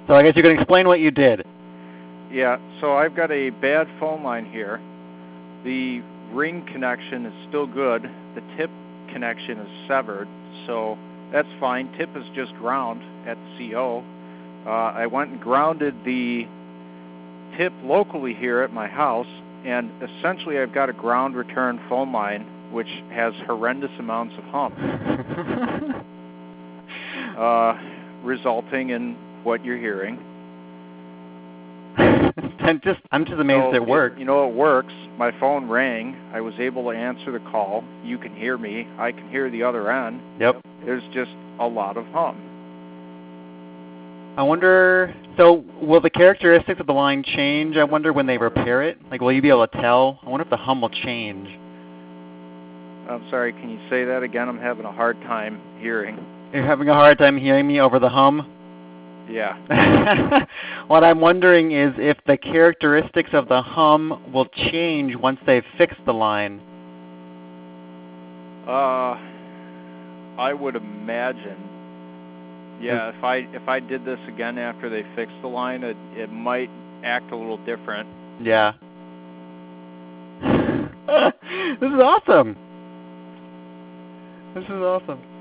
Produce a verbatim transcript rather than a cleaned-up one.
So I guess you can explain what you did. Yeah, so I've got a bad phone line here. The ring connection is still good. The tip connection is severed, so that's fine. Tip is just ground at the C O. Uh, I went and grounded the tip locally here at my house, and essentially I've got a ground return phone line which has horrendous amounts of hump, uh, resulting in what you're hearing. I'm just, I'm just amazed so it worked. It, you know, it works. My phone rang. I was able to answer the call. You can hear me. I can hear the other end. Yep. There's just a lot of hum. I wonder, so will the characteristics of the line change, I wonder, when they repair it? Like, will you be able to tell? I wonder if the hum will change. I'm sorry, can you say that again? I'm having a hard time hearing. You're having a hard time hearing me over the hum? Yeah. What I'm wondering is if the characteristics of the hum will change once they've fixed the line. Uh, I would imagine. Yeah, if I if I did this again after they fixed the line, it it might act a little different. Yeah. This is awesome. This is awesome.